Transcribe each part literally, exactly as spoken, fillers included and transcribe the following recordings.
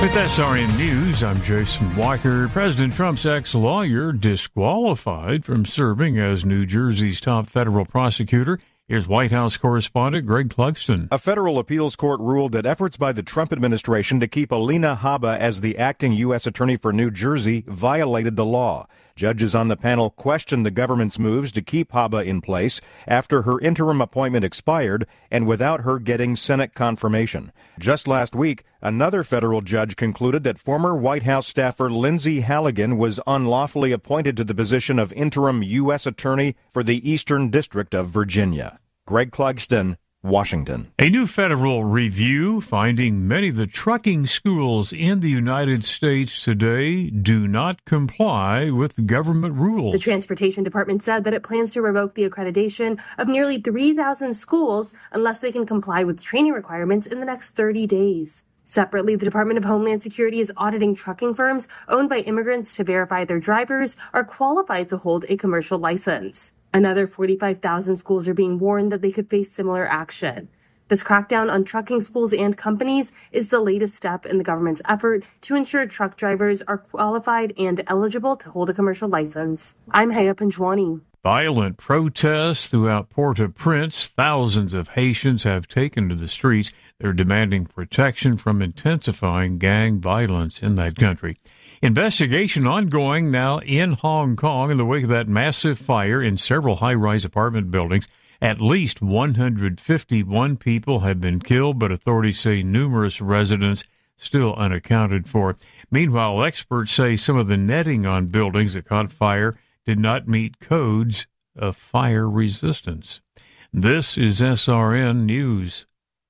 With S R N News, I'm Jason Walker. President Trump's ex-lawyer disqualified from serving as New Jersey's top federal prosecutor. Here's White House correspondent Greg Clugston. A federal appeals court ruled that efforts by the Trump administration to keep Alina Habba as the acting U S attorney for New Jersey violated the law. Judges on the panel questioned the government's moves to keep Habba in place after her interim appointment expired and without her getting Senate confirmation. Just last week, another federal judge concluded that former White House staffer Lindsay Halligan was unlawfully appointed to the position of interim U S attorney for the Eastern District of Virginia. Greg Clugston, Washington. A new federal review finding many of the trucking schools in the United States today do not comply with government rules. The Transportation Department said that it plans to revoke the accreditation of nearly three thousand schools unless they can comply with training requirements in the next thirty days. Separately, the Department of Homeland Security is auditing trucking firms owned by immigrants to verify their drivers are qualified to hold a commercial license. Another forty-five thousand schools are being warned that they could face similar action. This crackdown on trucking schools and companies is the latest step in the government's effort to ensure truck drivers are qualified and eligible to hold a commercial license. I'm Haya Panjwani. Violent protests throughout Port-au-Prince. Thousands of Haitians have taken to the streets. They're demanding protection from intensifying gang violence in that country. Investigation ongoing now in Hong Kong in the wake of that massive fire in several high-rise apartment buildings. At least one hundred fifty-one people have been killed, but authorities say numerous residents still unaccounted for. Meanwhile, experts say some of the netting on buildings that caught fire did not meet codes of fire resistance. This is S R N News.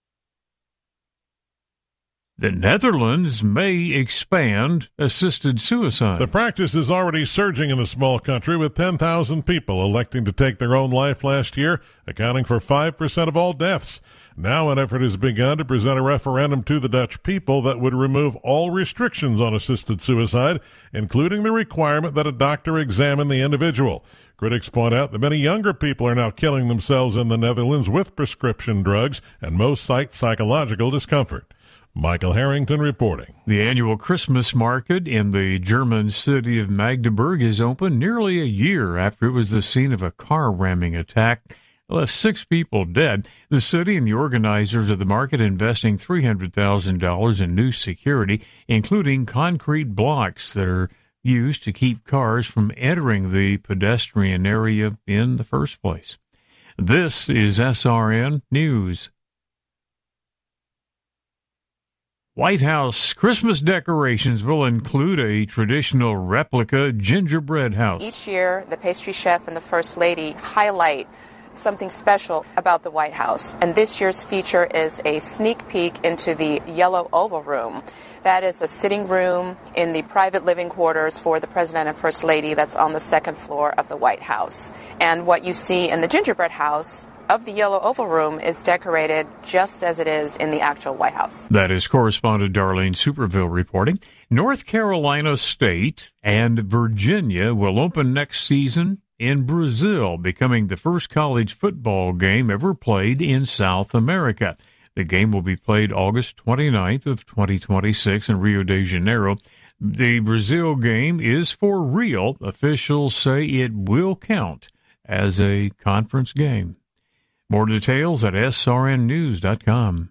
The Netherlands may expand assisted suicide. The practice is already surging in the small country, with ten thousand people electing to take their own life last year, accounting for five percent of all deaths. Now an effort has begun to present a referendum to the Dutch people that would remove all restrictions on assisted suicide, including the requirement that a doctor examine the individual. Critics point out that many younger people are now killing themselves in the Netherlands with prescription drugs, and most cite psychological discomfort. Michael Harrington reporting. The annual Christmas market in the German city of Magdeburg is open nearly a year after it was the scene of a car ramming attack. It left six people dead. The city and the organizers of the market investing three hundred thousand dollars in new security, including concrete blocks that are used to keep cars from entering the pedestrian area in the first place. This is S R N News. White House Christmas decorations will include a traditional replica gingerbread house. Each year, the pastry chef and the First Lady highlight something special about the White House. And this year's feature is a sneak peek into the Yellow Oval Room. That is a sitting room in the private living quarters for the President and First Lady that's on the second floor of the White House. And what you see in the gingerbread house of the Yellow Oval Room is decorated just as it is in the actual White House. That is correspondent Darlene Superville reporting. North Carolina State and Virginia will open next season in Brazil, becoming the first college football game ever played in South America. The game will be played August twenty-ninth of twenty twenty-six in Rio de Janeiro. The Brazil game is for real. Officials say it will count as a conference game. More details at S R N news dot com.